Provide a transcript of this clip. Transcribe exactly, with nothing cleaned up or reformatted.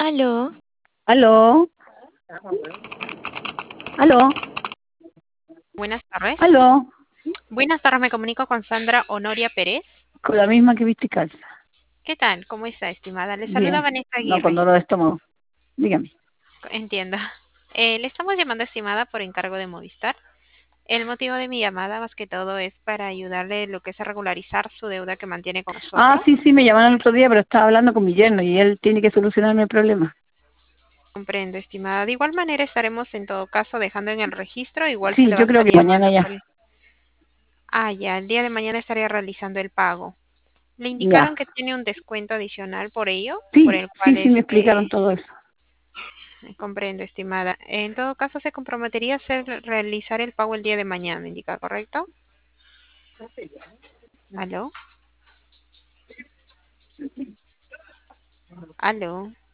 Aló, Aló, aló, Buenas tardes. aló, Buenas tardes, me comunico con Sandra Honoria Pérez. con la misma que viste calza. ¿Qué tal? ¿Cómo está, estimada? Le saluda Bien, Vanessa no con Aguirre. dolor de estómago. Dígame. Entiendo. Eh, le estamos llamando, estimada, por encargo de Movistar. El motivo de mi llamada, más que todo, es para ayudarle lo que es a regularizar su deuda que mantiene con Ah, nosotros. sí, sí, me llamaron el otro día, pero estaba hablando con mi yerno y él tiene que solucionarme el problema. Comprendo, estimada. De igual manera, estaremos en todo caso dejando en el registro. Igual se Sí, le va a yo creo estar que mañana llamando ya. por el... Ah, ya, el día de mañana estaría realizando el pago. Le indicaron Ya. que tiene un descuento adicional por ello, por Sí, el sí, cual sí, me explicaron este todo eso. comprendo, estimada. En todo caso, se comprometería a hacer, realizar el pago el día de mañana, ¿me indica, correcto? ¿Aló? ¿Aló?